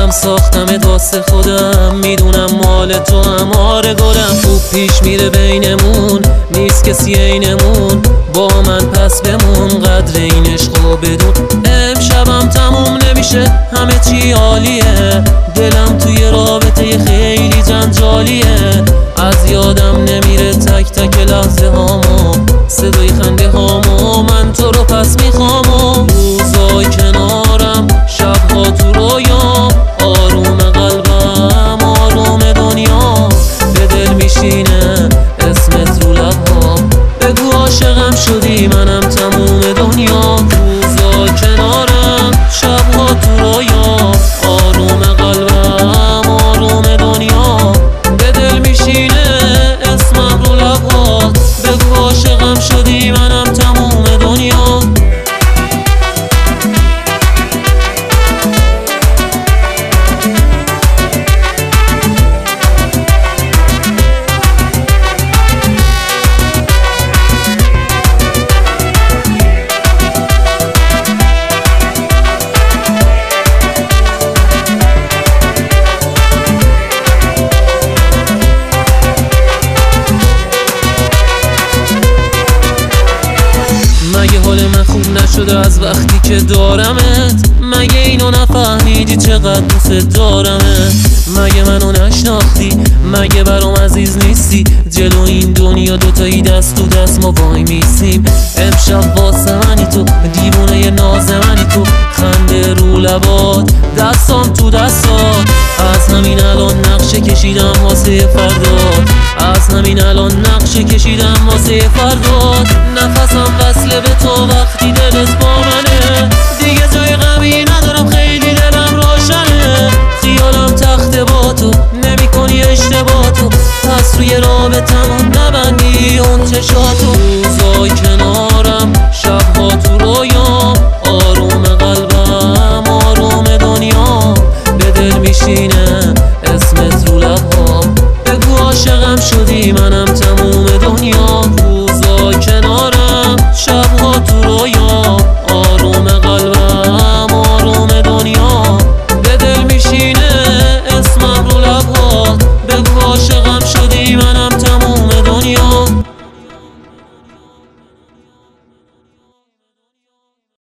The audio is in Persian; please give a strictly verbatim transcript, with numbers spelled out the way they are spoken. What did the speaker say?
منم ساختمت واسه خودم، میدونم مال تو هم آره گلم. خوب پیش میره بینمون، نیست کسی عینمون، با من پس بمون، قدر این عشقو بدون. امشبم تموم نمیشه، همه چی عالیه، دلم توی رابطه خیلی جنجالیه. از یادم نمیره تک تک لحظه هامو، صدای خنده هامو، من تو رو پس میخوامو. روزای کنارم، شبها تو رویام، آروم قلبم، آروم دنیا، به دل میشینه اسمت رو لبام. بگو عاشقم شدی، منم تموم دنیا. روزای کنارم، شبها تو رویام، آروم قلبم، آروم دنیا، به دل میشینه اسمم رو لبات. بگو عاشقم شدی، منم تموم دنیا. مگه حال من خوب نشده از وقتی که دارمت؟ مگه اینو نفهمیدی چقدر دوست دارمت؟ مگه منو نشناختی؟ مگه برام عزیز نیستی؟ جلو این دنیا دوتایی دست تو دست ما وای میسیم. امشب واسه منی تو، دیوونه ناز منی تو، خنده رو لبات، دستام تو دستات. از همین الان نقشه کشیدم واسه فردات، از همین الان نقشه کشیدم واسه فردات. نفسم وصله به تو وقتی دلت با منه، دیگه جای غمی ندارم، خیلی دلم روشنه. خیالم تخته با تو، نمی کنی اشتباه تو، پس روی رابطمون نبندی اون چشاتو. روزای کنارم، شبها تو رویام، آروم قلبم، آروم دنیا، به دل میشینه اسمت رو لبام. بگو عاشقم شدی، منم تموم دنیا. روزای کنارم، شبها تو رویام، آروم قلبم، آروم دنیا، به دل میشینه اسمم رو لبات. بگو عاشقم شدی.